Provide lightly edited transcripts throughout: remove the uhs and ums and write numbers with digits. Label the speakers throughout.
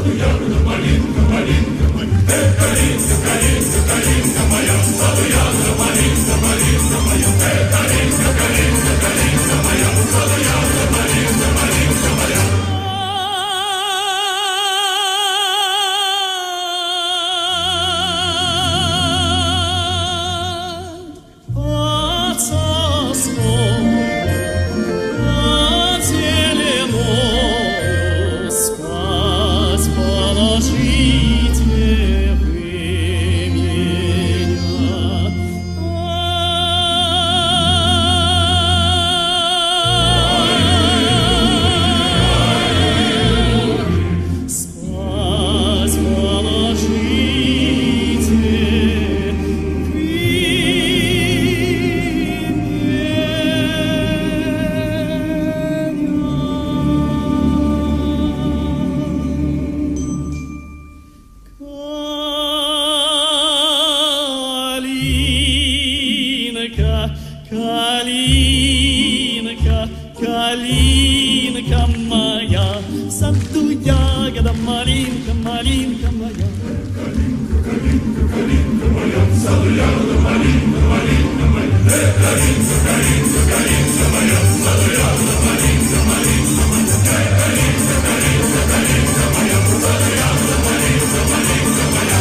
Speaker 1: Калинка, калинка моя, в саду ягода, малинка, малинка моя.
Speaker 2: Калинка, калинка, калинка моя, в саду ягода, малинка, малинка моя. Калинка, калинка, калинка моя, в саду ягода, малинка, малинка моя. Калинка, калинка, калинка моя, в саду ягода, малинка, малинка моя.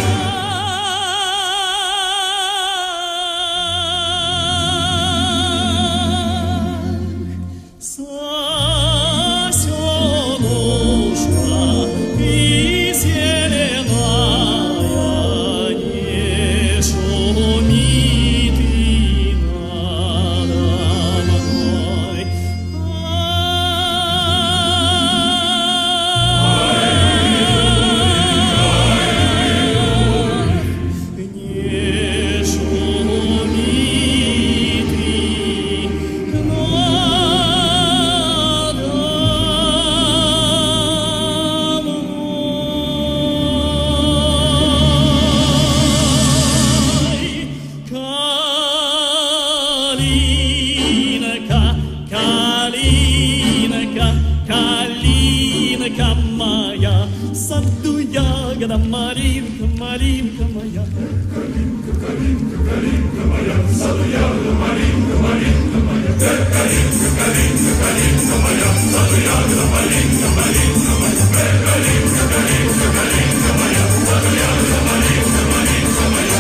Speaker 2: Калинка моя, в саду ягода, малинка, малинка моя. Калинка, калинка, калинка моя, в саду ягода, малинка, малинка моя. Калинка, калинка, калинка моя, в саду ягода, малинка, малинка моя. Калинка, калинка, калинка моя, в саду ягода, малинка, малинка моя.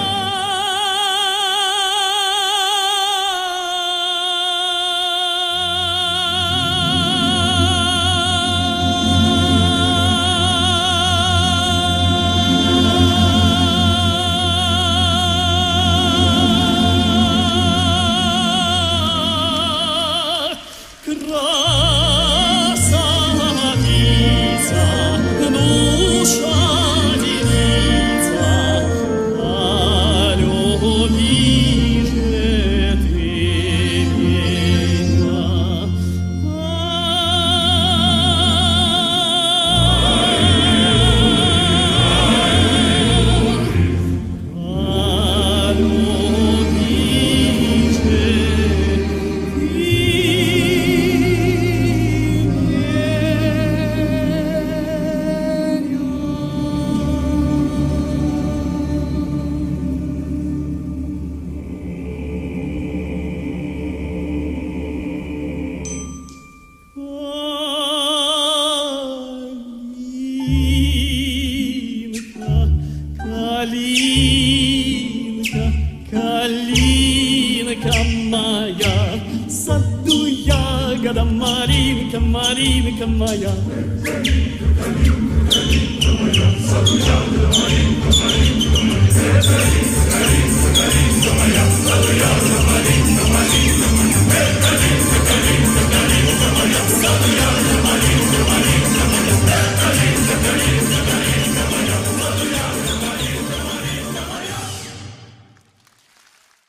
Speaker 2: Калинка, калинка моя, в саду ягода, малинка, малинка моя.